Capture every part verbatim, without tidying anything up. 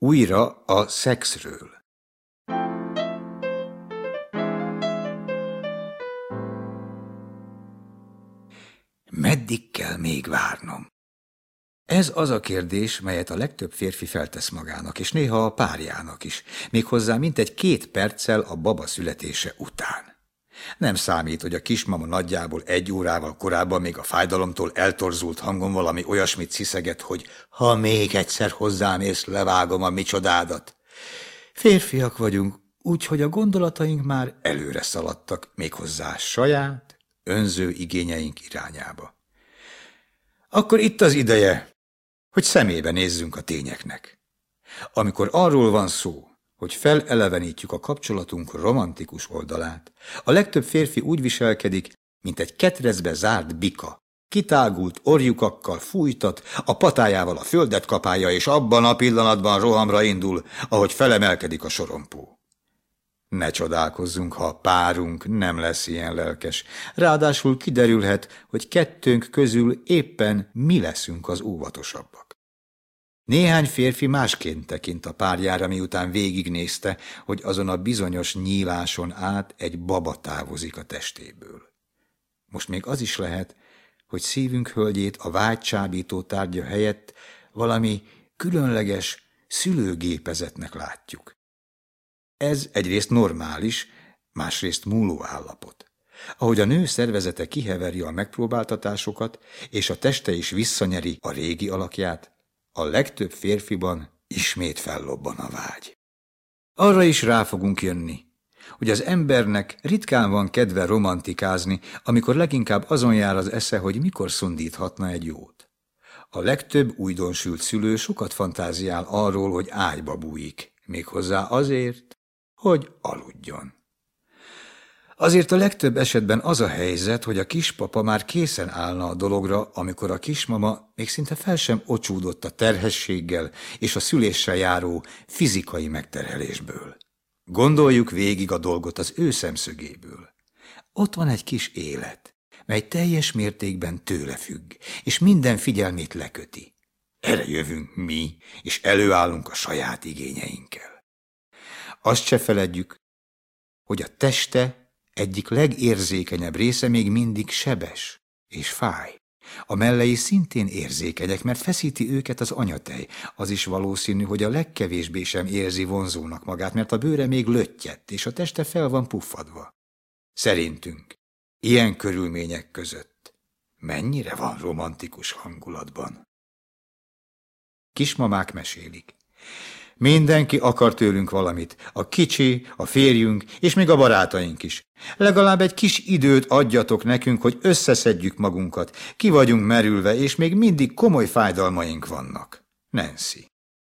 Újra a szexről. Meddig kell még várnom? Ez az a kérdés, melyet a legtöbb férfi feltesz magának, és néha a párjának is, méghozzá mintegy két perccel a baba születése után. Nem számít, hogy a kismama nagyjából egy órával korábban még a fájdalomtól eltorzult hangon valami olyasmit sziszeget, hogy ha még egyszer hozzám ész, levágom a micsodádat. Férfiak vagyunk, úgyhogy a gondolataink már előre szaladtak, méghozzá saját, önző igényeink irányába. Akkor itt az ideje, hogy szemébe nézzünk a tényeknek. Amikor arról van szó, hogy felelevenítjük a kapcsolatunk romantikus oldalát, a legtöbb férfi úgy viselkedik, mint egy ketrecbe zárt bika. Kitágult orjukakkal fújtat, a patájával a földet kapálja, és abban a pillanatban rohamra indul, ahogy felemelkedik a sorompó. Ne csodálkozzunk, ha a párunk nem lesz ilyen lelkes. Ráadásul kiderülhet, hogy kettőnk közül éppen mi leszünk az óvatosabbak. Néhány férfi másként tekint a párjára, miután végignézte, hogy azon a bizonyos nyíláson át egy baba távozik a testéből. Most még az is lehet, hogy szívünk hölgyét a vágycsábító tárgya helyett valami különleges szülőgépezetnek látjuk. Ez egyrészt normális, másrészt múló állapot. Ahogy a nő szervezete kiheveri a megpróbáltatásokat, és a teste is visszanyeri a régi alakját, a legtöbb férfiban ismét fellobban a vágy. Arra is rá fogunk jönni, hogy az embernek ritkán van kedve romantikázni, amikor leginkább azon jár az esze, hogy mikor szundíthatna egy jót. A legtöbb újdonsült szülő sokat fantáziál arról, hogy ágyba bújik, méghozzá azért, hogy aludjon. Azért a legtöbb esetben az a helyzet, hogy a kispapa már készen állna a dologra, amikor a kismama még szinte fel sem ocsúdott a terhességgel és a szüléssel járó fizikai megterhelésből. Gondoljuk végig a dolgot az ő szemszögéből. Ott van egy kis élet, mely teljes mértékben tőle függ, és minden figyelmét leköti. Erre jövünk mi, és előállunk a saját igényeinkkel. Azt se feledjük, hogy a teste egyik legérzékenyebb része még mindig sebes és fáj. A mellei szintén érzékenyek, mert feszíti őket az anyatej. Az is valószínű, hogy a legkevésbé sem érzi vonzónak magát, mert a bőre még löttyett, és a teste fel van puffadva. Szerintünk, ilyen körülmények között mennyire van romantikus hangulatban? Kismamák mesélik. Mindenki akar tőlünk valamit, a kicsi, a férjünk, és még a barátaink is. Legalább egy kis időt adjatok nekünk, hogy összeszedjük magunkat. Ki vagyunk merülve, és még mindig komoly fájdalmaink vannak. Nancy.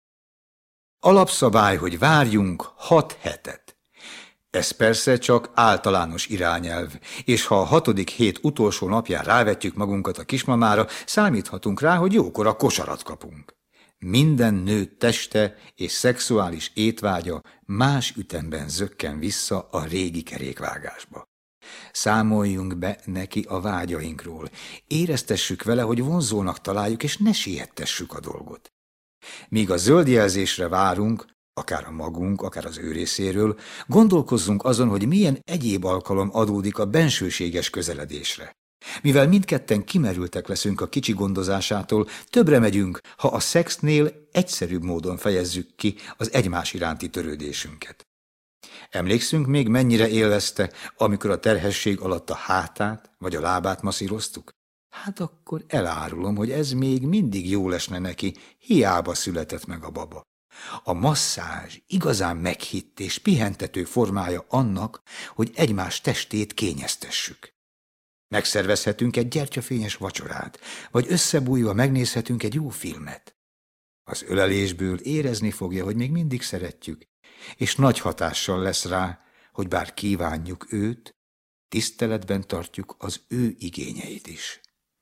Alapszabály, hogy várjunk hat hetet. Ez persze csak általános irányelv, és ha a hatodik hét utolsó napján rávetjük magunkat a kismamára, számíthatunk rá, hogy jókor a kosarat kapunk. Minden nő teste és szexuális étvágya más ütemben zökken vissza a régi kerékvágásba. Számoljunk be neki a vágyainkról, éreztessük vele, hogy vonzónak találjuk, és ne siettessük a dolgot. Míg a zöld jelzésre várunk, akár a magunk, akár az ő részéről, gondolkozzunk azon, hogy milyen egyéb alkalom adódik a bensőséges közeledésre. Mivel mindketten kimerültek leszünk a kicsi gondozásától, többre megyünk, ha a szexnél egyszerűbb módon fejezzük ki az egymás iránti törődésünket. Emlékszünk még, mennyire élvezte, amikor a terhesség alatt a hátát vagy a lábát masszíroztuk? Hát akkor elárulom, hogy ez még mindig jól esne neki, hiába született meg a baba. A masszázs igazán meghitt és pihentető formája annak, hogy egymás testét kényeztessük. Megszervezhetünk egy gyertyafényes vacsorát, vagy összebújva megnézhetünk egy jó filmet. Az ölelésből érezni fogja, hogy még mindig szeretjük, és nagy hatással lesz rá, hogy bár kívánjuk őt, tiszteletben tartjuk az ő igényeit is.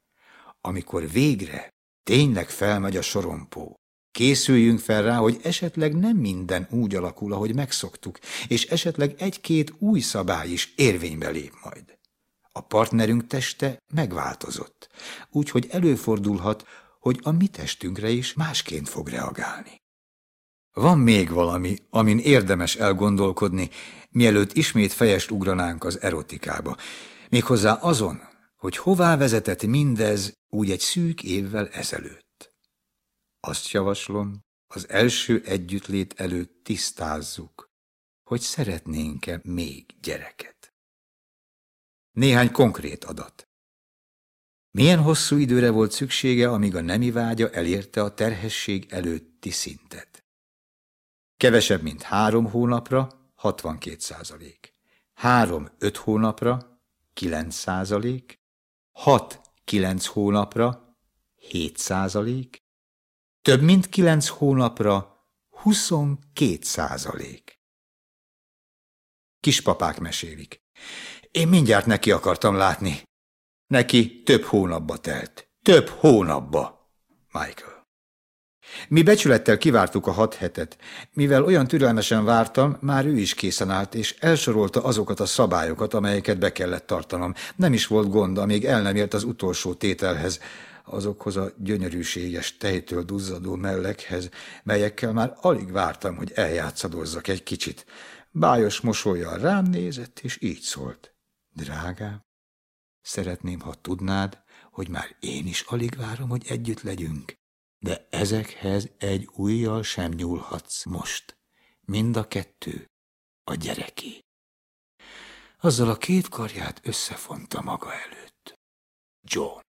Amikor végre tényleg felmegy a sorompó, készüljünk fel rá, hogy esetleg nem minden úgy alakul, ahogy megszoktuk, és esetleg egy-két új szabály is érvénybe lép majd. A partnerünk teste megváltozott, úgyhogy előfordulhat, hogy a mi testünkre is másként fog reagálni. Van még valami, amin érdemes elgondolkodni, mielőtt ismét fejest ugranánk az erotikába. Méghozzá azon, hogy hová vezetett mindez úgy egy szűk évvel ezelőtt. Azt javaslom, az első együttlét előtt tisztázzuk, hogy szeretnénk-e még gyereket. Néhány konkrét adat. Milyen hosszú időre volt szüksége, amíg a nemi vágya elérte a terhesség előtti szintet? Kevesebb, mint három hónapra, hatvankét százalék. Három-öt hónapra, kilenc százalék. Hat-kilenc hónapra, hét százalék. Több mint kilenc hónapra, huszonkét százalék. Kispapák mesélik. Én mindjárt neki akartam látni. Neki több hónapba telt. Több hónapba. Michael. Mi becsülettel kivártuk a hat hetet. Mivel olyan türelmesen vártam, már ő is készen állt, és elsorolta azokat a szabályokat, amelyeket be kellett tartanom. Nem is volt gond, amíg el nem ért az utolsó tételhez, azokhoz a gyönyörűséges tejtől duzzadó mellekhez, melyekkel már alig vártam, hogy eljátszadozzak egy kicsit. Bájos mosollyal rám nézett, és így szólt. Drágám, szeretném, ha tudnád, hogy már én is alig várom, hogy együtt legyünk. De ezekhez egy ujjal sem nyúlhatsz most. Mind a kettő a gyereké. Azzal a két karját összefonta maga előtt. John.